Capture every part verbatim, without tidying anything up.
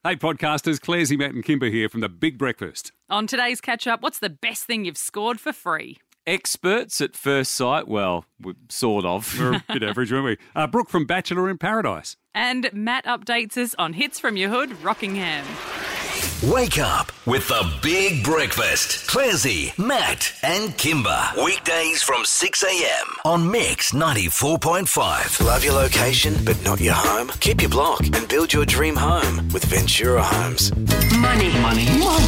Hey podcasters, Clarsey, Matt and Kimber here from The Big Breakfast. On today's catch-up, what's the best thing you've scored for free? Experts at first sight, well, we- sort of. We're a bit average, weren't we? Uh, Brooke from Bachelor in Paradise. And Matt updates us on hits from your hood, Rockingham. Wake up with The Big Breakfast. Clarsey, Matt and Kimber. Weekdays from six a.m. on Mix ninety-four point five. Love your location but not your home? Keep your block and build your dream home with Ventura Homes. Money. Money.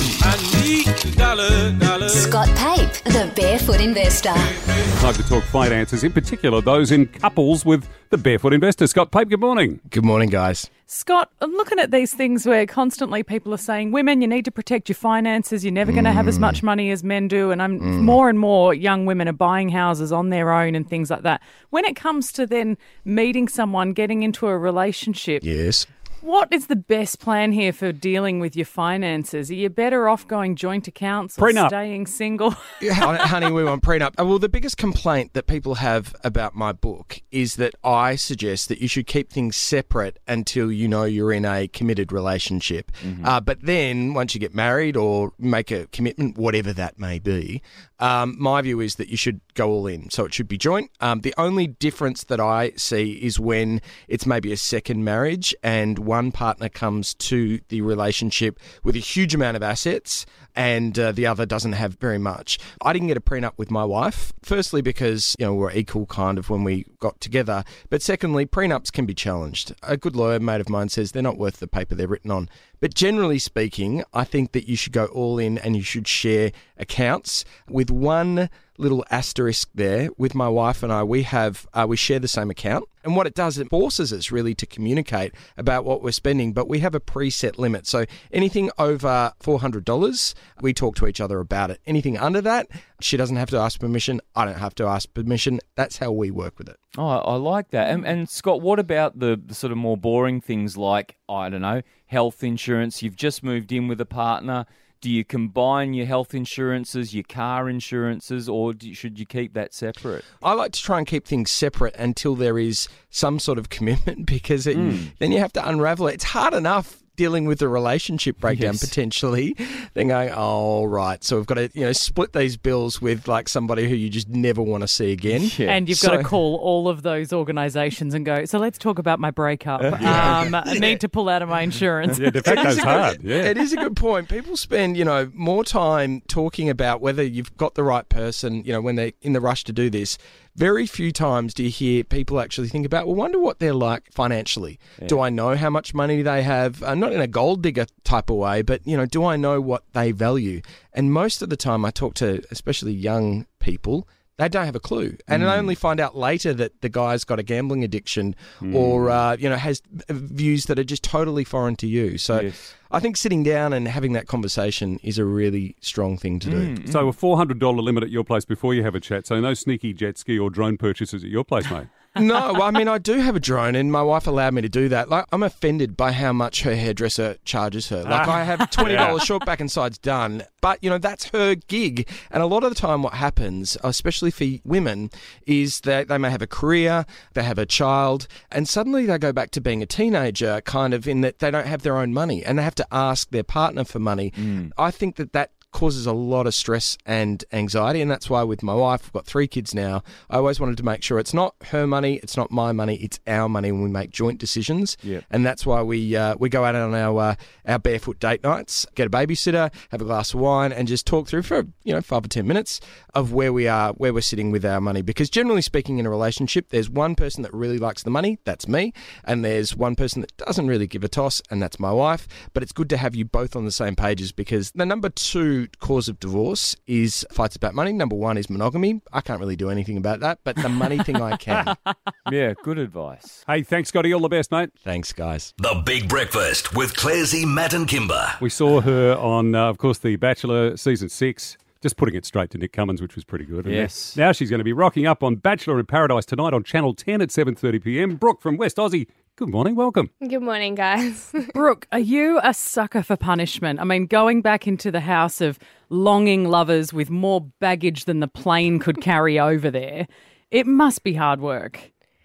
I need dollar, dollar. Scott Pape, the Barefoot Investor. Time to talk finances, in particular those in couples with the Barefoot Investor. Scott Pape, good morning. Good morning, guys. Scott, I'm looking at these things where constantly people are saying, women, you need to protect your finances. You're never going to have as much money as men do. And I'm Mm. more and more young women are buying houses on their own and things like that. When it comes to then meeting someone, getting into a relationship, Yes. what is the best plan here for dealing with your finances? Are you better off going joint accounts or Prenup. staying single? Yeah, hon- honey, we want prenup. Uh, Well, the biggest complaint that people have about my book is that I suggest that you should keep things separate until you know you're in a committed relationship. Uh, but then, once you get married or make a commitment, whatever that may be, um, my view is that you should go all in. So it should be joint. Um, the only difference that I see is when it's maybe a second marriage and one partner comes to the relationship with a huge amount of assets and uh, the other doesn't have very much. I didn't get a prenup with my wife, firstly because, you know, we're equal kind of when we got together, but secondly, prenups can be challenged. A good lawyer mate of mine says they're not worth the paper they're written on. But generally speaking, I think that you should go all in and you should share accounts with one little asterisk there. With my wife and I, we have uh, we share the same account. And what it does, it forces us really to communicate about what we're spending, but we have a preset limit. So anything over four hundred dollars, we talk to each other about it. Anything under that, she doesn't have to ask permission. I don't have to ask permission. That's how we work with it. Oh, I like that. And, and Scott, what about the, the sort of more boring things like, I don't know, health insurance? You've just moved in with a partner. Do you combine your health insurances, your car insurances, or do you, should you keep that separate? I like to try and keep things separate until there is some sort of commitment, because it, Mm. then you have to unravel it. It's hard enough dealing with a relationship breakdown Yes. potentially, then going, oh, right, so we've got to, you know, split these bills with like somebody who you just never want to see again. Yeah. And you've So- got to call all of those organisations and go, so let's talk about my breakup. Um, I need to pull out of my insurance. Yeah, de facto's hard. Yeah. It is a good point. People spend, you know, more time talking about whether you've got the right person, you know, when they're in the rush to do this. Very few times do you hear people actually think about, well, wonder what they're like financially. Do I know how much money they have? Uh, not in a gold digger type of way, but, you know, do I know what they value? And most of the time I talk to, especially young people, they don't have a clue. And I only find out later that the guy's got a gambling addiction or, uh, you know, has views that are just totally foreign to you. So Yes. I think sitting down and having that conversation is a really strong thing to do. So a four hundred dollars limit at your place before you have a chat. So no sneaky jet ski or drone purchases at your place, mate. No, well, I mean, I do have a drone and my wife allowed me to do that. Like, I'm offended by how much her hairdresser charges her. Like, I have twenty dollars short back and sides done, but, you know, that's her gig. And a lot of the time what happens, especially for women, is that they may have a career, they have a child, and suddenly they go back to being a teenager, kind of in that they don't have their own money and they have to ask their partner for money. I think that that causes a lot of stress and anxiety, and that's why with my wife, we've got three kids now, I always wanted to make sure it's not her money, it's not my money, it's our money when we make joint decisions. Yep. And that's why we uh, we go out on our uh, our barefoot date nights, get a babysitter, have a glass of wine, and just talk through for, you know, five or ten minutes of where we are, where we're sitting with our money. Because generally speaking, in a relationship, there's one person that really likes the money, that's me, and there's one person that doesn't really give a toss, and that's my wife. But it's good to have you both on the same pages, because the number two cause of divorce is fights about money. Number one is monogamy. I can't really do anything about that, but the money thing I can. Yeah, good advice. Hey, thanks, Scotty. All the best, mate. Thanks, guys. The Big Breakfast with Clarsey, Matt and Kimber. We saw her on, uh, of course, The Bachelor season six. Just putting it straight to Nick Cummins, which was pretty good. And Yes. Now she's going to be rocking up on Bachelor in Paradise tonight on Channel ten at seven thirty p m. Brooke from West Aussie. Good morning. Welcome. Good morning, guys. Brooke, are you a sucker for punishment? I mean, going back into the house of longing lovers with more baggage than the plane could carry over there, it must be hard work.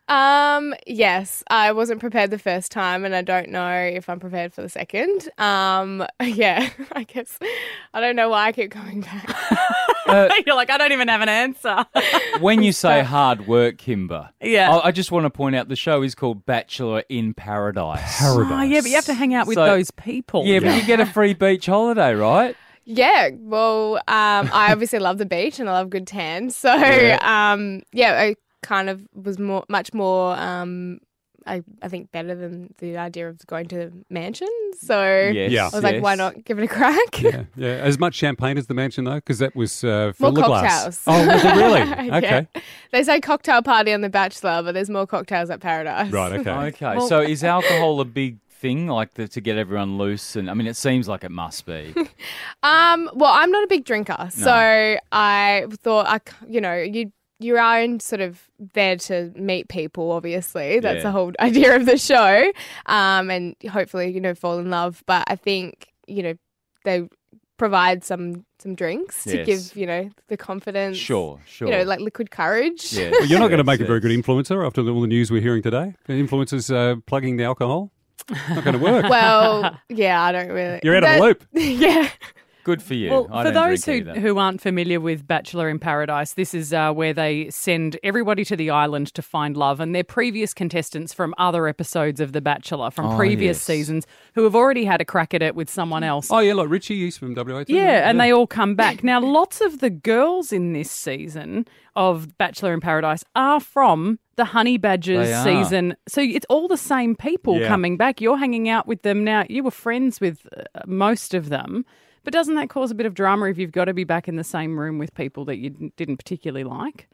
Um, yes, I wasn't prepared the first time, and I don't know if I'm prepared for the second. Um, yeah, I guess I don't know why I keep coming back. Uh, You're like, I don't even have an answer. When you say hard work, Kimber, Yeah. I, I just want to point out the show is called Bachelor in Paradise. Oh, yeah, but you have to hang out with So- those people. Yeah, but you get a free beach holiday, right? Yeah, well, um, I obviously love the beach and I love good tan, so Yeah. um, yeah, I kind of was more, much more, um, I, I think, better than the idea of going to the mansion. So Yes, Yeah. I was like, why yes. not give it a crack? Yeah, yeah. As much champagne as the mansion, though, because that was uh, More full of glass. cocktails. Oh, was it really? Yeah. Okay. They say cocktail party on The Bachelor, but there's more cocktails at Paradise. Right, okay. Okay, so is alcohol a big thing, like the, to get everyone loose? And I mean, it seems like it must be. Um, well, I'm not a big drinker, so I thought, I, c- you know, you you are in sort of there to meet people. Obviously, that's Yeah. the whole idea of the show, um, and hopefully, you know, fall in love. But I think, you know, they provide some some drinks to Yes. give, you know, the confidence. Sure, sure. You know, like liquid courage. Yeah. Well, you're not going to Yes, make a very yes. good influencer after all the news we're hearing today. The influencers uh, plugging the alcohol. Not going to work. Well, yeah, I don't really. You're out of the That- loop. Yeah. Good for you. Well, I for don't those who, drink either. who aren't familiar with Bachelor in Paradise, this is uh, where they send everybody to the island to find love, and they're previous contestants from other episodes of The Bachelor, from Oh, previous yes. seasons, who have already had a crack at it with someone else. Oh, yeah, like Richie, he's from W A too. Yeah, and they all come back. Now, lots of the girls in this season of Bachelor in Paradise are from the Honey Badgers They are. season. So it's all the same people Yeah. coming back. You're hanging out with them now. You were friends with uh, most of them. But doesn't that cause a bit of drama if you've got to be back in the same room with people that you didn't- didn't particularly like?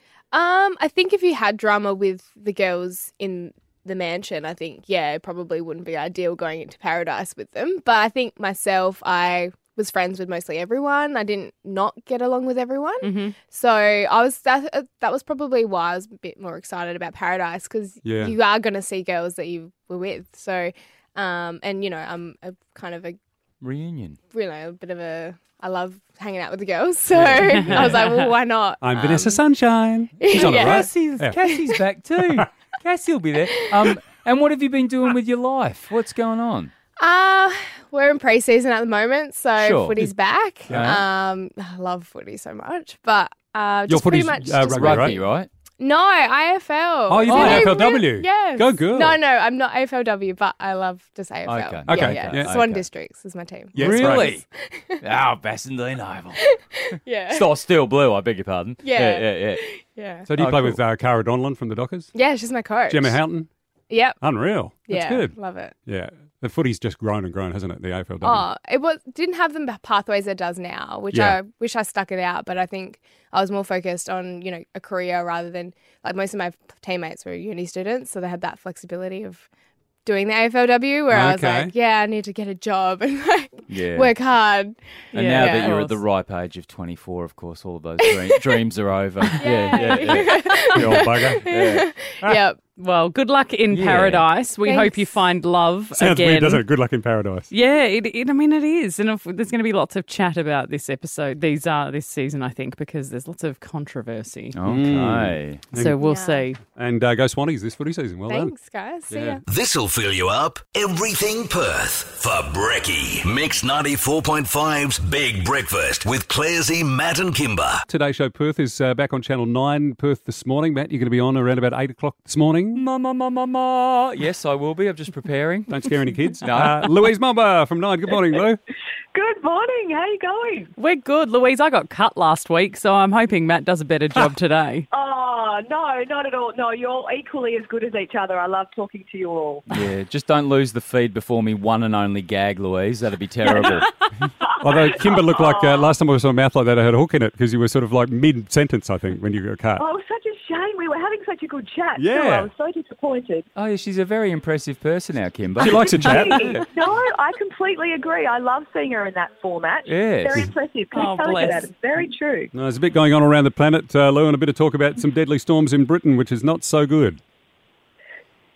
Um, I think if you had drama with the girls in the mansion, I think, yeah, it probably wouldn't be ideal going into Paradise with them. But I think myself, I was friends with mostly everyone. I didn't not get along with everyone. Mm-hmm. So I was that, uh, that was probably why I was a bit more excited about Paradise, because Yeah. you are going to see girls that you were with. So, um, and, you know, I'm a kind of a, Reunion. you know, a bit of a, I love hanging out with the girls. So I was like, well, why not? I'm Um, Vanessa Sunshine. She's on yeah. it, right? Cassie's, Yeah. Cassie's back too. Cassie will be there. Um, and what have you been doing with your life? What's going on? Uh, we're in pre-season at the moment, so Sure. footy's back. Yeah. Um, I love footy so much, but uh, Your just pretty footy's, much uh, just rugby, Rugby, right? right? no I F L. Oh, you So play they A F L W? really- yes. Go girl. No, no, I'm not A F L W, but I love just A F L. Okay. Okay, Yeah, yeah. yeah. Swan Okay. Districts is my team. Yes, really? Oh, Bassendean Oval. Yeah. Still, still blue, I beg your pardon. Yeah. Yeah, yeah, yeah. Yeah. So do you Oh, play cool. with uh, Cara Donlan from the Dockers? Yeah, she's my coach. Gemma Houghton? Yep. Unreal. That's Yeah. good. Love it. Yeah. The footy's just grown and grown, hasn't it? The A F L W. Oh, it was didn't have the pathways it does now, which Yeah. I wish I stuck it out. But I think I was more focused on, you know, a career rather than, like, most of my teammates were uni students, so they had that flexibility of doing the A F L W, where I was Okay. like, yeah, I need to get a job and like Yeah. work hard. And Yeah. now that Yeah. you're at the ripe age of twenty-four, of course, all of those dream, dreams are over. Yeah, yeah, yeah. You old bugger. yeah. Yep. Well, good luck in Yeah. Paradise. We Thanks. hope you find love Sounds again. weird, doesn't it? Good luck in paradise. Yeah, it, it, I mean, it is. And if, there's going to be lots of chat about this episode, these are this season, I think, because there's lots of controversy. Okay. So we'll Yeah. see. And uh, go Swannies this footy season. Well Thanks, guys. See Yeah. ya. This'll fill you up. Everything Perth for Brekkie. Mix ninety-four point five's Big Breakfast with Clarsey, Matt and Kimber. done. Today's show, Perth, is uh, back on Channel nine. Perth this morning. Matt, you're going to be on around about eight o'clock this morning. Ma, ma, ma, ma, ma. Yes, I will be. I'm just preparing. Don't scare any kids. No. Uh, Louise Mumba from nine. Good morning, Lou. Good morning. How you going? We're good. Louise, I got cut last week, so I'm hoping Matt does a better job today. Oh, no, not at all. No, you're all equally as good as each other. I love talking to you all. Yeah, just don't lose the feed before me one and only gag, Louise. That'd be terrible. Although Kimber looked like, uh, last time I saw a mouth like that, I had a hook in it because you were sort of like mid-sentence, I think, when you got cut. Oh, it was such a shame. We were having such a good chat. Yeah. too. I was so disappointed. Oh, yeah, she's a very impressive person now, Kimber. She likes a chat. No, I completely agree. I love seeing her in that format. Yes. Very impressive. Keep Oh, telling her bless. that. It's very true. No, there's a bit going on around the planet, uh, Lou, and a bit of talk about some deadly storms in Britain, which is not so good.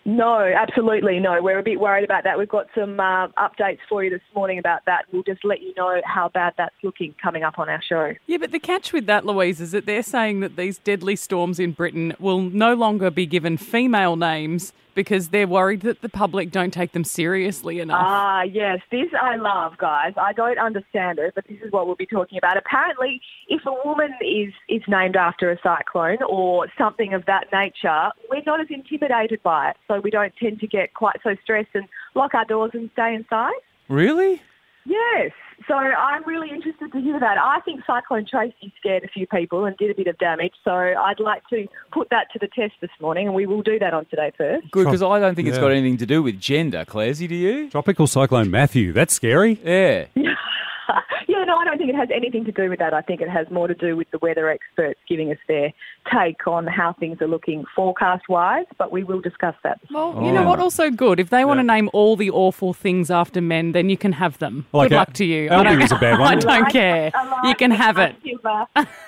No, absolutely no. We're a bit worried about that. We've got some uh, updates for you this morning about that. We'll just let you know how bad that's looking coming up on our show. Yeah, but the catch with that, Louise, is that they're saying that these deadly storms in Britain will no longer be given female names because they're worried that the public don't take them seriously enough. Ah, yes. This I love, guys. I don't understand it, but this is what we'll be talking about. Apparently, if a woman is, is named after a cyclone or something of that nature, we're not as intimidated by it, so we don't tend to get quite so stressed and lock our doors and stay inside. Really? Yes. So I'm really interested to hear that. I think Cyclone Tracy scared a few people and did a bit of damage. So I'd like to put that to the test this morning, and we will do that on Today First. Good, because I don't think it's Yeah. got anything to do with gender, Clarsey, do you? Tropical Cyclone Matthew. That's scary. Yeah. Yeah, no, I don't think it has anything to do with that. I think it has more to do with the weather experts giving us their take on how things are looking forecast-wise, but we will discuss that. Well, you know what? Also good. If they want to name all the awful things after men, then you can have them. Like good Al- luck to you. Aldi I don't, was a bad one. I don't like- care. I like You can it. have it. Silver.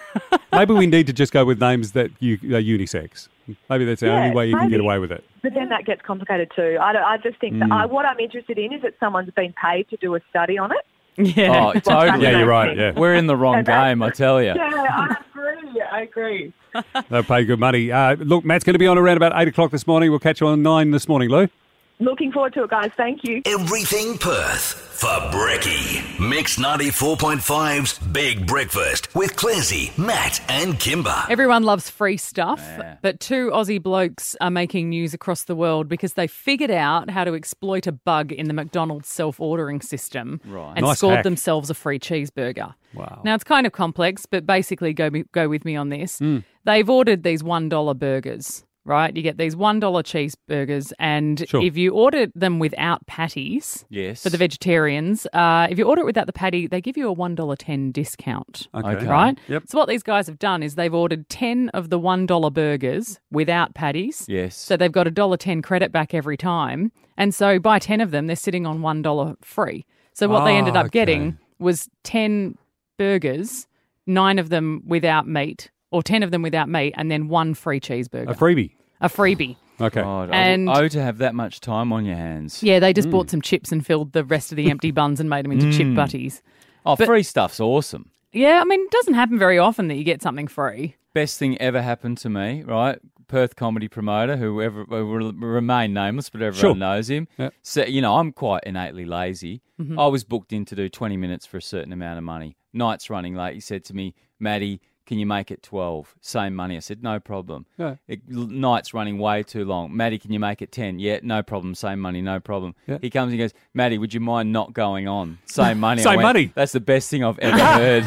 Maybe we need to just go with names that you, are unisex. Maybe that's the Yeah, only way you can maybe. get away with it. But then that gets complicated too. I, don't- I just think that I, what I'm interested in is that someone's been paid to do a study on it. Yeah. Oh, totally. Yeah, you're right. Yeah, We're in the wrong And that- game, I tell you. Yeah, I agree. I agree. they'll pay good money. Uh, look, Matt's going to be on around about eight o'clock this morning. We'll catch you on nine this morning, Lou. Looking forward to it, guys. Thank you. Everything Perth for Brekkie. Mix ninety-four point five's Big Breakfast with Clarsey, Matt and Kimber. Everyone loves free stuff, Yeah. but two Aussie blokes are making news across the world because they figured out how to exploit a bug in the McDonald's self-ordering system Right. and Nice scored hack. themselves a free cheeseburger. Wow. Now, it's kind of complex, but basically go, me- go with me on this. They've ordered these one dollar burgers, right? You get these one dollar cheeseburgers, and Sure. if you order them without patties, Yes. for the vegetarians, uh, if you order it without the patty, they give you a one dollar ten discount. Okay. Right? Yep. So what these guys have done is they've ordered ten of the one dollar burgers without patties. Yes. So they've got a one dollar ten credit back every time. And so buy ten of them, they're sitting on one dollar free. So what they Ah, ended up okay. getting was ten burgers, nine of them without meat, or ten of them without meat, and then one free cheeseburger. A freebie. A freebie. Okay. God, And- oh, to have that much time on your hands. Yeah, they just bought some chips and filled the rest of the empty buns and made them into chip butties. Oh, But- free stuff's awesome. Yeah, I mean, it doesn't happen very often that you get something free. Best thing ever happened to me, right? Perth comedy promoter, whoever who will remain nameless, but everyone Sure. knows him. Yep. So, you know, I'm quite innately lazy. Mm-hmm. I was booked in to do twenty minutes for a certain amount of money. Night's running late. He said to me, Maddie, can you make it twelve? Same money. I said, no problem. Yeah. It, night's running way too long. Maddie, can you make it ten? Yeah, no problem. Same money, no problem. Yeah. He comes and goes, Maddie, would you mind not going on? Same money. I Same went, money. That's the best thing I've ever heard.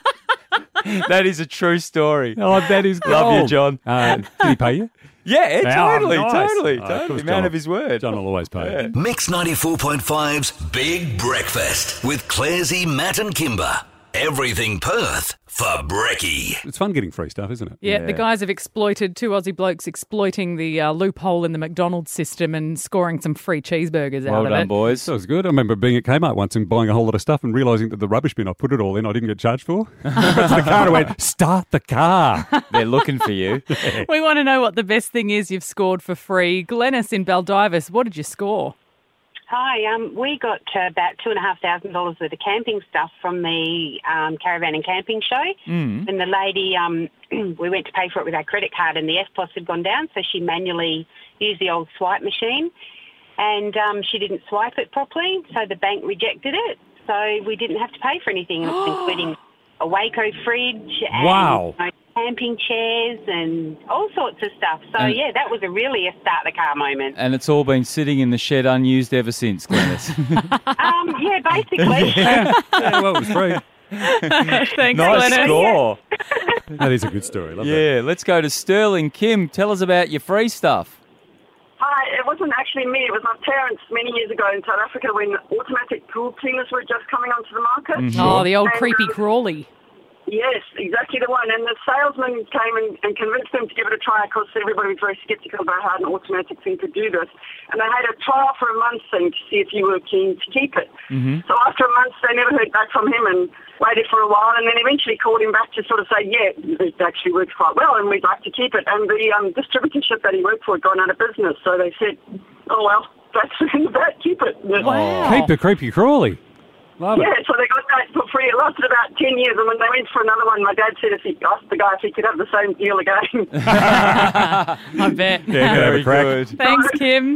That is a true story. Oh, that is Love you, gold. John. Uh, did he pay you? Yeah, Oh, totally, nice. totally, Oh, of totally. course, Man John- of his word. John will always pay. Mix ninety-four point five's Big Breakfast with Clarsey, Matt and Kimber. Everything Perth for Brekkie. It's fun getting free stuff, isn't it? Yeah, the guys have exploited, two Aussie blokes exploiting the uh, loophole in the McDonald's system and scoring some free cheeseburgers Well out of done, it. boys. That was good. I remember being at Kmart once and buying a whole lot of stuff and realising that the rubbish bin I put it all in, I didn't get charged for. I got to the car and I went, start the car. They're looking for you. We want to know what the best thing is you've scored for free. Glennis in Baldivis, what did you score? Hi, um, we got uh, about two and a half thousand dollars worth of camping stuff from the um, caravan and camping show. Mm. And the lady, um, we went to pay for it with our credit card, and the F P O S had gone down, so she manually used the old swipe machine, and um, she didn't swipe it properly, so the bank rejected it. So we didn't have to pay for anything, and it was including a Waco fridge and Wow. you know, camping chairs and all sorts of stuff. So, And- yeah, that was a really a start-the-car moment. And it's all been sitting in the shed unused ever since, Glennis. Um, yeah, basically. Yeah, well, it was free. Thanks, Nice Glennis. score. That is a good story. Love that. Yeah, let's go to Sterling. Kim, tell us about your free stuff. Hi, it wasn't actually me. It was my parents many years ago in South Africa when automatic pool cleaners were just coming onto the market. Oh, the old And, creepy um, crawly. Yes, exactly the one. And the salesman came and, and convinced them to give it a try. Of course, everybody was very sceptical about how an automatic thing could do this. And they had a trial for a month thing to see if you were keen to keep it. Mm-hmm. So after a month, they never heard back from him and waited for a while, and then eventually called him back to sort of say, yeah, it actually works quite well and we'd like to keep it. And the um, distributorship that he worked for had gone out of business. So they said, oh, well, that's that, keep it. Wow. Keep the creepy crawly. Love Yeah, it. so they got that for free. It lasted about ten years, and when they went for another one, my dad said if he asked the guy if he could have the same deal again. I bet. Yeah, Very have a crack. good. Thanks, Kim.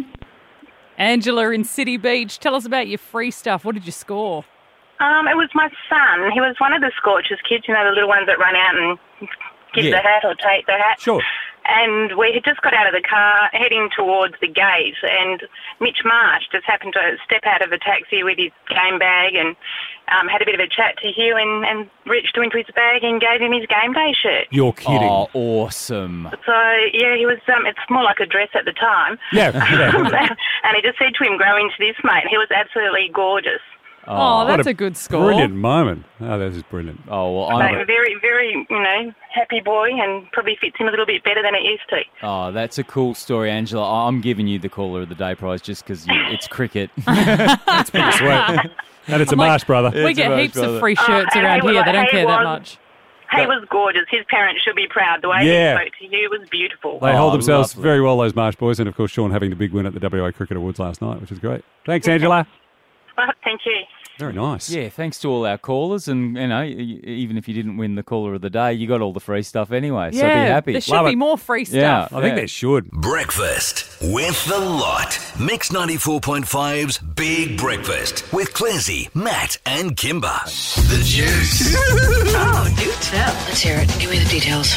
Angela in City Beach, tell us about your free stuff. What did you score? Um, it was my son. He was one of the Scorchers kids, you know, the little ones that run out and give Yeah. the hat or take the hat. Sure. And we had just got out of the car heading towards the gate, and Mitch Marsh just happened to step out of the taxi with his game bag and um, had a bit of a chat to Hugh and, and reached into his bag and gave him his game day shirt. You're kidding. Oh, awesome. So, yeah, he was, um, it's more like a dress at the time. Yeah, yeah. And he just said to him, grow into this, mate. He was absolutely gorgeous. Oh, What that's a, good score. Brilliant moment. Oh, this is brilliant. Oh, well, So I'm... very, very, you know, happy boy, and probably fits him a little bit better than it used to. Oh, that's a cool story, Angela. I'm giving you the Caller of the Day prize just because it's cricket. That's pretty sweet. And it's a I'm like, Marsh brother. We It's a get Marsh heaps brother. of free shirts Oh, and around he was- here. They don't he care that was- much. He was gorgeous. His parents should be proud. The way Yeah. he spoke to you was beautiful. They hold Oh, themselves lovely. very well, those Marsh boys, and of course Sean having the big win at the W A Cricket Awards last night, which is great. Thanks, Angela. Well, thank you. Very nice. Yeah, thanks to all our callers, and you know, y- even if you didn't win the Caller of the Day, you got all the free stuff anyway. So be Yeah, happy. there should Love be it. more free Yeah. stuff. I think they should. Breakfast with the lot. Mix ninety-four point five's Big Breakfast with Clansey, Matt, and Kimber. The Juice. Oh, do tell. Let's hear it. Give me the details.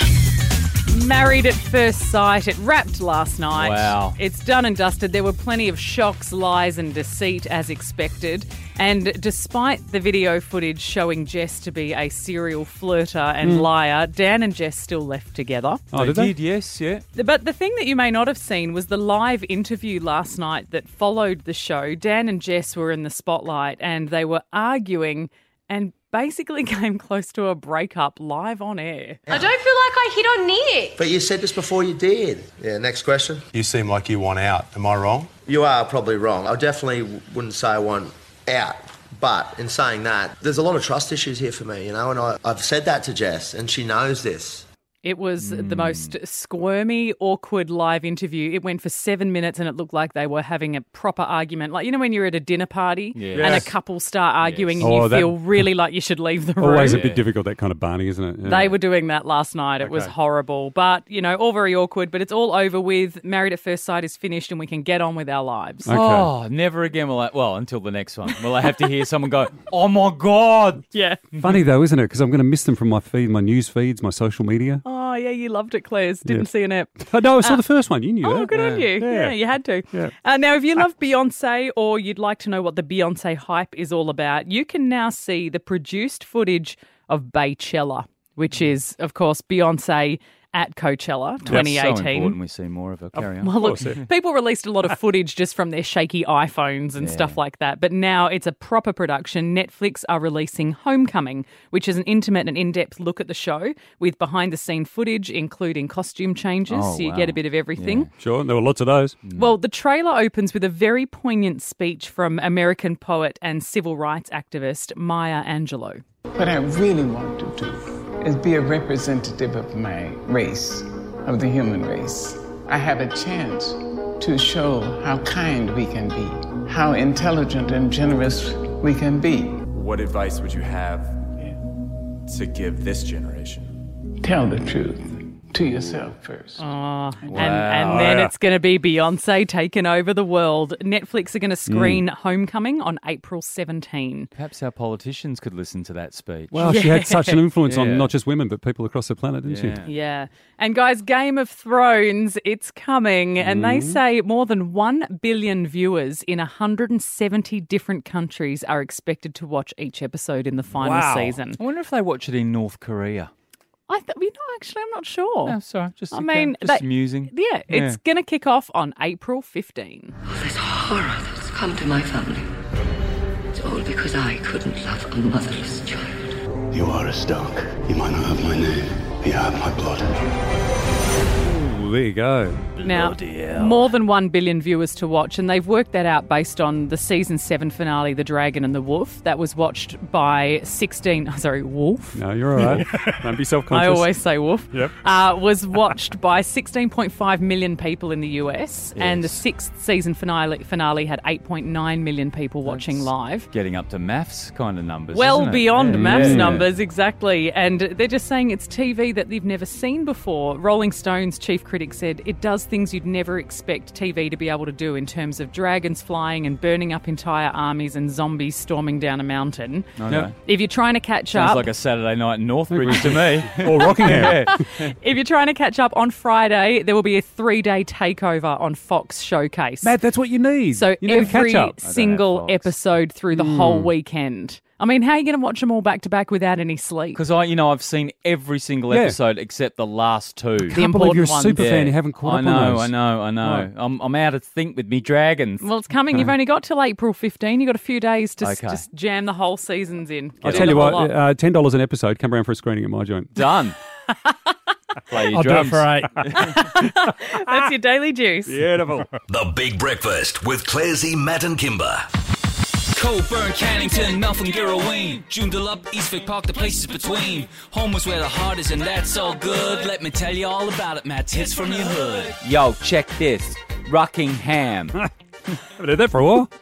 Married at First Sight. It wrapped last night. Wow. It's done and dusted. There were plenty of shocks, lies and deceit as expected. And despite the video footage showing Jess to be a serial flirter and liar, Dan and Jess still left together. Oh, they did they? did, yes, yeah. But the thing that you may not have seen was the live interview last night that followed the show. Dan and Jess were in the spotlight and they were arguing and basically came close to a breakup live on air. I don't feel like I hit on Nick. But you said this before you did. Yeah, next question. You seem like you want out. Am I wrong? You are probably wrong. I definitely wouldn't say I want out. But in saying that, there's a lot of trust issues here for me, you know, and I, I've said that to Jess, and she knows this. It was the most squirmy, awkward live interview. It went for seven minutes and it looked like they were having a proper argument. Like, you know, when you're at a dinner party Yes. and a Yes. couple start arguing Yes. and Oh, you that- feel really like you should leave the room. Always a bit difficult, that kind of barney, isn't it? Yeah. They were doing that last night. It was Okay. horrible. But, you know, all very awkward. But it's all over with. Married at First Sight is finished and we can get on with our lives. Oh, never again will I, well, until the next one, will I have to hear someone go, oh my God. Yeah. Funny though, isn't it? Because I'm going to miss them from my feed, my news feeds, my social media. Oh, yeah, you loved it, Claire's. Didn't Yeah. see an app. Oh, no, I saw Uh, the first one. You knew Oh, that. good on you. Yeah. you had to. Yeah. Uh, now, if you love Beyonce or you'd like to know what the Beyonce hype is all about, you can now see the produced footage of Baychella, which is, of course, Beyonce at Coachella twenty eighteen. So important we see more of her. Carry on. Well, look, people released a lot of footage just from their shaky iPhones and stuff like that. But now it's a proper production. Netflix are releasing Homecoming, which is an intimate and in-depth look at the show with behind-the-scene footage, including costume changes, Oh, so you wow. get a bit of everything. Sure, there were lots of those. Well, the trailer opens with a very poignant speech from American poet and civil rights activist Maya Angelou. What I really want to do is be a representative of my race, of the human race. I have a chance to show how kind we can be, how intelligent and generous we can be. What advice would you have to give this generation? Tell the truth to yourself first. Oh, and, and then Yeah. it's going to be Beyonce taking over the world. Netflix are going to screen Homecoming on April seventeenth. Perhaps our politicians could listen to that speech. Well, she had such an influence Yeah. on not just women, but people across the planet, didn't Yeah. she? Yeah. And guys, Game of Thrones, it's coming. And they say more than one billion viewers in one hundred seventy different countries are expected to watch each episode in the final Wow. season. I wonder if they watch it in North Korea. I th- you know, actually, I'm not sure. No, sorry, just I mean, just they- amusing. Yeah, it's going to kick off on April fifteenth. This horror that's come to my family. It's all because I couldn't love a motherless child. You are a Stark. You might not have my name, but you have my blood. Ooh, there you go. Now, more than one billion viewers to watch, and they've worked that out based on the season seven finale, The Dragon and the Wolf. That was watched by sixteen. Sorry, Wolf. No, you're all right. Don't be self-conscious. I always say wolf. Yep. Uh, was watched by sixteen point five million people in the U S, Yes. and the sixth season finale finale had eight point nine million people watching live. Getting up to maths kind of numbers. Well isn't it? beyond Yeah. maths Yeah. numbers, exactly. And they're just saying it's T V that they've never seen before. Rolling Stone's chief critic said it does things you'd never expect T V to be able to do in terms of dragons flying and burning up entire armies and zombies storming down a mountain. Okay. If you're trying to catch Sounds up... like a Saturday night in Northbridge to me. Or Rockingham. Yeah. If you're trying to catch up on Friday, there will be a three-day takeover on Fox Showcase. Matt, that's what you need. So you need to every catch up. single episode through the Mm. whole weekend. I mean, how are you going to watch them all back to back without any sleep? Because I, you know, I've seen every single Yeah. episode except the last two. The Can't believe you're a important super Yeah. fan, you haven't caught I up know, on those. I know, I know. Right. I'm, I'm out of sync with me dragons. Well, it's coming. You've only got till April fifteenth. You've got a few days to s- Okay. just jam the whole seasons in. I'll Get tell in you the what, whole lot. uh, ten dollars an episode, come around for a screening at my joint. Done. Play your I'll do it drums. for eight. That's your daily juice. Beautiful. The Big Breakfast with Clarsey, Matt and Kimber. Coburn, Cannington, Melfin, Girraween, Joondalup, Eastwick Park, the places between. Home is where the heart is, and that's all good. Let me tell you all about it, Matt's hits from your hood. Yo, check this. Rockingham. Haven't heard that for a while.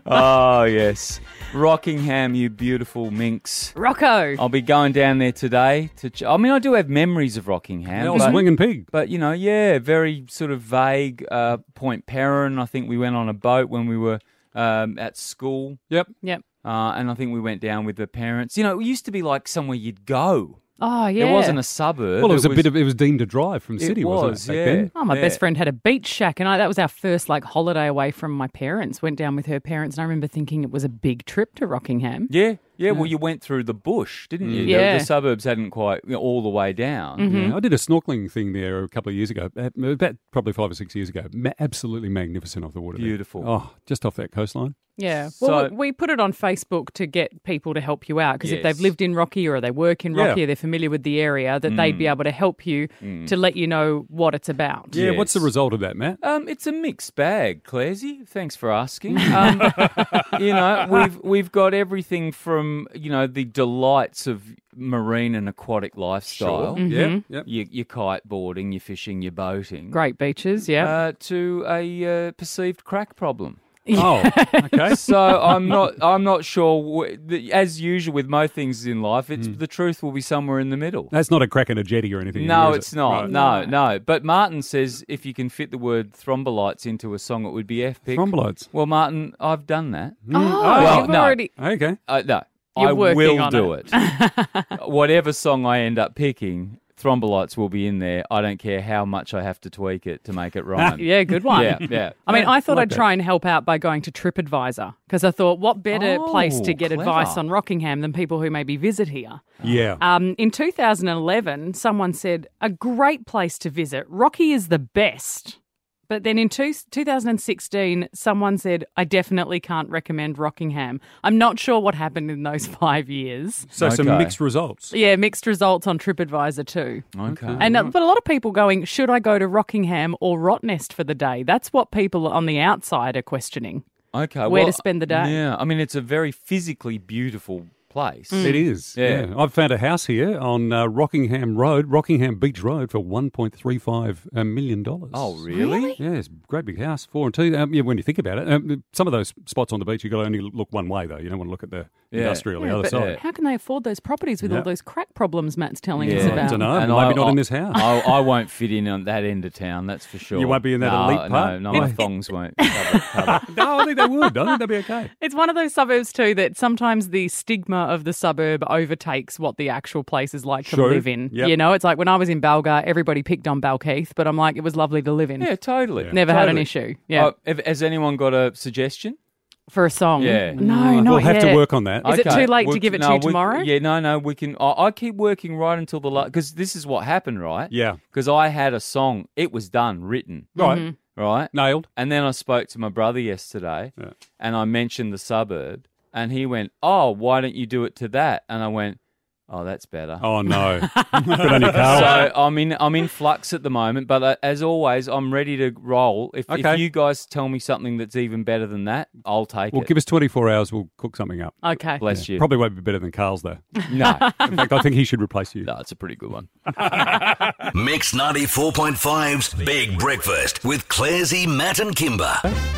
Oh, yes. Rockingham, you beautiful minx. Rocco. I'll be going down there today. To ch- I mean, I do have memories of Rockingham. Yeah, I was but- swinging pig. But, you know, yeah, very sort of vague. Uh, Point Perrin, I think we went on a boat when we were um, at school. Yep. Yep. Uh, and I think we went down with the parents. You know, it used to be like somewhere you'd go. Oh, yeah. It wasn't a suburb. Well, it was a bit of, it was deemed a drive from It city, was, wasn't it? Back yeah. then? Oh, my Yeah. best friend had a beach shack, and I, that was our first like holiday away from my parents. Went down with her parents, and I remember thinking it was a big trip to Rockingham. Yeah, yeah. Well, you went through the bush, didn't you? Mm. The- Yeah. The, suburbs hadn't quite you know, all the way down. Mhm. Yeah, I did a snorkeling thing there a couple of years ago, uh, about probably five or six years ago. Ma- absolutely magnificent off the water. there. Beautiful. Oh, just off that coastline. Yeah. Well, So- we put it on Facebook to get people to help you out because if Yes. they've lived in Rocky or they work in Rocky Yeah. or they're familiar with the area, that they'd be Mm. able to help you Mm. to let you know what it's about. Yeah, what's the Yes. result of that, Matt? Um, it's a mixed bag, Clarsey. Thanks for asking. Um, you know, we've we've got everything from you know the delights of marine and aquatic lifestyle. Sure. Yep, yep. Your, your kiteboarding, your fishing, your boating. Great beaches, yeah. Uh, to a uh, perceived crack problem. Oh, okay. So I'm not. I'm not sure. wh- the- As usual with most things in life, it's the truth will be somewhere in the middle. That's not a crack in a jetty or anything. No, is it's it? not. Right. No, no. But Martin says if you can fit the word thrombolites into a song, it would be epic. Thrombolites. Well, Martin, I've done that. Oh, well, you've no. already... Okay. Uh, no, You're I working will on do it. it. Whatever song I end up picking, thrombolites will be in there. I don't care how much I have to tweak it to make it rhyme. Yeah, good one. Yeah, yeah. I mean, I thought like I'd that. try and help out by going to TripAdvisor because I thought, what better Oh, place to get clever. advice on Rockingham than people who maybe visit here? Yeah. Um, in two thousand eleven, someone said, a great place to visit. Rocky is the best. But then in two, two thousand sixteen, someone said, I definitely can't recommend Rockingham. I'm not sure what happened in those five years. So some Okay. mixed results. Yeah, mixed results on TripAdvisor too. Okay. And uh, but a lot of people going, should I go to Rockingham or Rottnest for the day? That's what people on the outside are questioning. Okay. Where well, to spend the day. Yeah. I mean, it's a very physically beautiful place. It is. Yeah. Yeah. I've found a house here on uh, Rockingham Road, Rockingham Beach Road, for one point three five million dollars. Oh, really? Yeah, it's a great big house, four and two. Um, yeah, when you think about it, um, some of those spots on the beach, you've got to only look one way, though. You don't want to look at the Yeah. industrial on Yeah, the other but side. how can they afford those properties with Yeah. all those crack problems Matt's telling us Yeah. about? I don't know. And Maybe I- not I- in this house. I, I won't fit in on that end of town, that's for sure. You won't be in that no, elite part? No, no, my thongs won't cover, cover. No, I think they would. I think they'd be okay. It's one of those suburbs too that sometimes the stigma of the suburb overtakes what the actual place is like to True. live in. Yep. You know, it's like when I was in Balga, everybody picked on Balkeith, but I'm like, it was lovely to live in. Yeah, totally. Yeah. Never had an Totally. issue. Yeah. Uh, have- has anyone got a suggestion? For a song. Yeah. No, Mm, not we'll have yet. to work on that. Is it Okay. too late We- to give it no, to you we- tomorrow? Yeah, no, no. We can. I, I keep working right until the last because this is what happened, right? Yeah. Because I had a song. It was done, written, Right. Mhm. right, Nailed. and then I spoke to my brother yesterday, Yeah. and I mentioned the suburb, and he went, "Oh, why don't you do it to that?" And I went, Oh, that's better. Oh, no. Good on you, Carl. So I'm in I'm in flux at the moment, but uh, as always, I'm ready to roll. If, Okay. if you guys tell me something that's even better than that, I'll take Well, it. give us twenty-four hours, we'll cook something up. Okay. Bless you. Probably won't be better than Carl's, though. No. In fact, I think he should replace you. No, it's a pretty good one. Mix ninety-four point five's Big Breakfast with Clarsey, Matt and Kimber.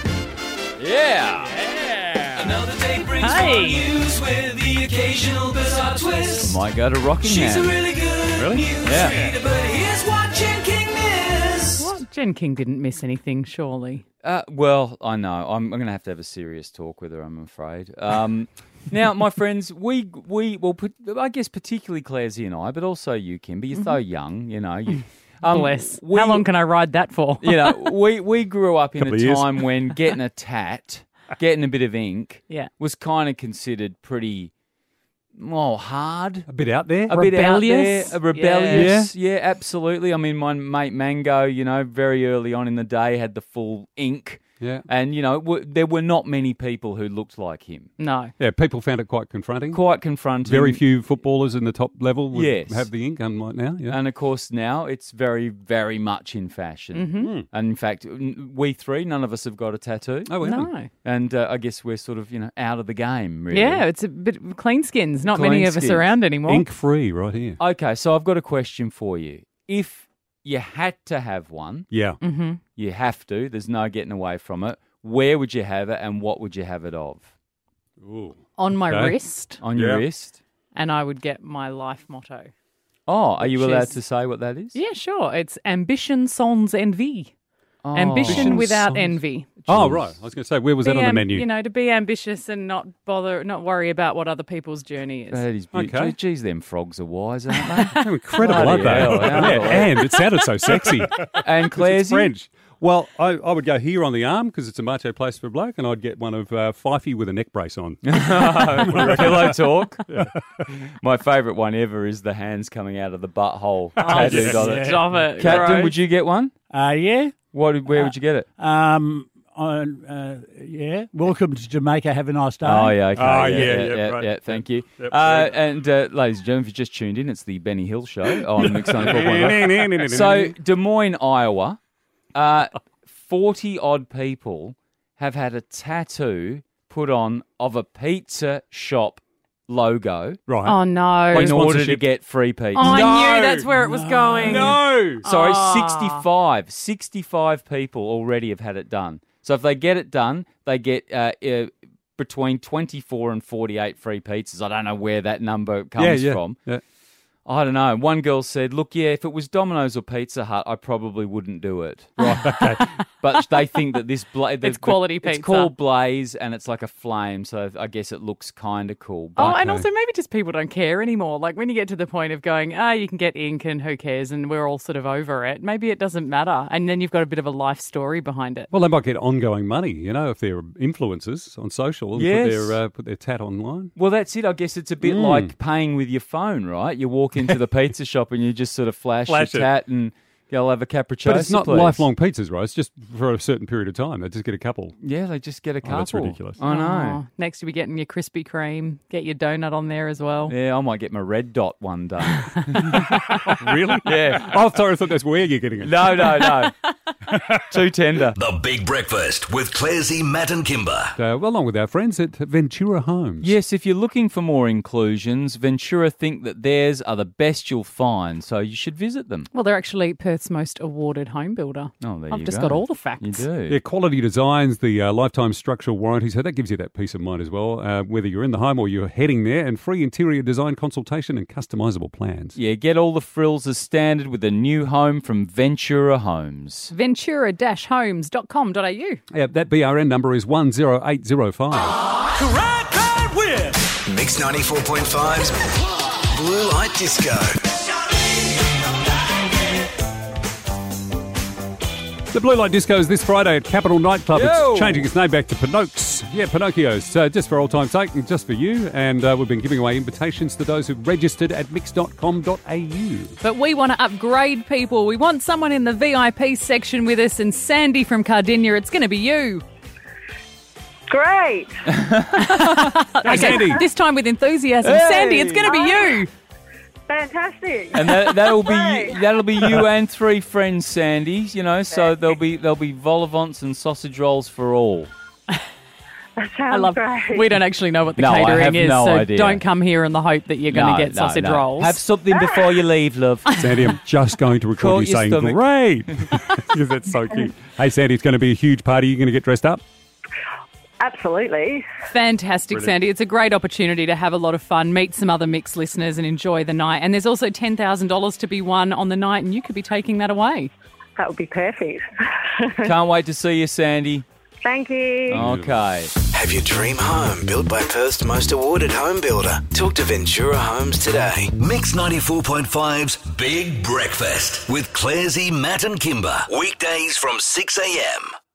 Yeah. Another day brings Hey. more news with the occasional bizarre twist. Might go to Rockingham. She's a really good Really? news Yeah. reader, but here's what Jen King missed. What? Jen King didn't miss anything, surely. Uh, well, I know. I'm, I'm going to have to have a serious talk with her, I'm afraid. Um, now, my friends, we, we well, put, I guess particularly Clarsey and I, but also you, Kimber, you're so young, you know. You, um, Bless. we- How long can I ride that for? You know, we, we grew up in Couple a of years. time when getting a tat, getting a bit of ink, Yeah. was kind of considered pretty, well, hard. A bit out there. A bit out there, Rebellious? a rebellious. Yeah. absolutely. I mean, my mate Mango, you know, very early on in the day had the full ink. Yeah. And, you know, w- there were not many people who looked like him. No. Yeah, people found it quite confronting. Quite confronting. Very few footballers in the top level would Yes. have the ink, unlike now. Yeah. And, of course, now it's very, very much in fashion. Mm-hmm. And, in fact, n- we three, none of us have got a tattoo. Oh, we haven't. No. And uh, I guess we're sort of, you know, out of the game, really. Yeah, it's a bit of clean skins. Not Clean many of us skins. around anymore. Ink free right here. Okay, so I've got a question for you. If you had to have one, Yeah. Mm-hmm. you have to, there's no getting away from it, where would you have it and what would you have it of? Ooh. On my Okay. wrist, On your Yeah. wrist? and I would get my life motto. Oh, are you Which allowed is- to say what that is? Yeah, sure. It's ambition sans envy. Oh. Ambition without sans- envy. Oh, right. I was going to say, where was that Be on the am- menu? You know, to be ambitious and not bother, not worry about what other people's journey is. That is beautiful. Okay. Geez, them frogs are wise, aren't they? How incredible, Bloody aren't they? hell, aren't Yeah, they? and it sounded so sexy. And 'Cause it's Clarsey? French. Well, I, I would go here on the arm because it's a macho place for a bloke, and I'd get one of uh, Fifey with a neck brace on. Pillow talk. My favourite one ever is the hands coming out of the butthole. tattooed on it. Stop it. Captain, gross. would you get one? Uh, yeah. What? Where would you get it? Um, on, uh, yeah. Welcome to Jamaica. Have a nice day. Oh, yeah, okay. Oh, yeah, yeah, yeah, yeah, yeah, right. yeah, thank you. Yep, uh, and, uh, ladies and gentlemen, if you just tuned in, it's the Benny Hill Show on Mix ninety-four point one. So, Des Moines, Iowa, uh, forty-odd people have had a tattoo put on of a pizza shop logo Right. Oh, no. in order to sponsorship. get free pizza. Oh, I No. knew that's where it was going. No. Sorry, Ah. sixty-five. sixty-five people already have had it done. So if they get it done, they get uh, uh, between twenty-four and forty-eight free pizzas. I don't know where that number comes Yeah, yeah. from. Yeah. I don't know. One girl said, look, yeah, if it was Domino's or Pizza Hut, I probably wouldn't do it. Right, okay. But they think that this... Bla- the- It's quality It's pizza. called Blaze, and it's like a flame, so I guess it looks kind of cool. Oh, But and also maybe just people don't care anymore. Like when you get to the point of going, ah, you can get ink and who cares, and we're all sort of over it. Maybe it doesn't matter, and then you've got a bit of a life story behind it. Well, they might get ongoing money, you know, if they're influencers on social and Yes. put their uh, put their tat online. Well, that's it. I guess it's a bit Mm. like paying with your phone, right? You walk into the pizza shop and you just sort of flash, Flash your it. tat and you'll have a capriccio. But it's not lifelong pizzas, right? It's just for a certain period of time. They just get a couple. Yeah, they just get a couple. Oh, that's ridiculous. I know. Oh, next, you'll be getting your Krispy Kreme. Get your donut on there as well. Yeah, I might get my red dot one day. Really? Yeah. Oh, sorry, I thought that's where you're getting it. No, no, no. Too tender. The Big Breakfast with Clarsey, Matt and Kimber. Uh, well, along with our friends at Ventura Homes. Yes, if you're looking for more inclusions, Ventura think that theirs are the best you'll find, so you should visit them. Well, they're actually Perth's most awarded home builder. Oh, there I've you just go. got all the facts. You do. Yeah, quality designs, the uh, lifetime structural warranty, so that gives you that peace of mind as well, uh, whether you're in the home or you're heading there, and free interior design consultation and customisable plans. Yeah, get all the frills as standard with a new home from Ventura Homes. ventura dash homes dot com dot a u. Yeah, that B R N number is one zero eight zero five. Ride, ride with Mix ninety-four point five's Blue Light Disco. The Blue Light Disco is this Friday at Capital Nightclub. Yo! It's changing its name back to Pinocchio's. Yeah, Pinocchio's. Uh, just for old time's sake and just for you. And uh, we've been giving away invitations to those who've registered at mix dot com dot a u. But we want to upgrade people. We want someone in the V I P section with us. And Sandy from Cardinia, it's going to be you. Great. Okay, Sandy. this time with enthusiasm. Hey! Sandy, it's going to be you. fantastic. And that, that'll be Great. that'll be you and three friends, Sandy. You know, so there'll be there'll be vol au vents and sausage rolls for all. That sounds I love. great. We don't actually know what the No, I catering have is, no so idea. don't come here in the hope that you're going No, to get no, sausage no. rolls. Have something before you leave, love. Sandy, I'm just going to record Caught you your saying stomach. great. Because that's so cute. Hey, Sandy, it's going to be a huge party. You're going to get dressed up? Absolutely. Fantastic, Brilliant. Sandy. It's a great opportunity to have a lot of fun, meet some other Mix listeners and enjoy the night. And there's also ten thousand dollars to be won on the night, and you could be taking that away. That would be perfect. Can't wait to see you, Sandy. Thank you. Okay. Have your dream home built by Perth's most awarded home builder. Talk to Ventura Homes today. Mix ninety-four point five's Big Breakfast with Clarsey, Matt and Kimber. Weekdays from six a.m.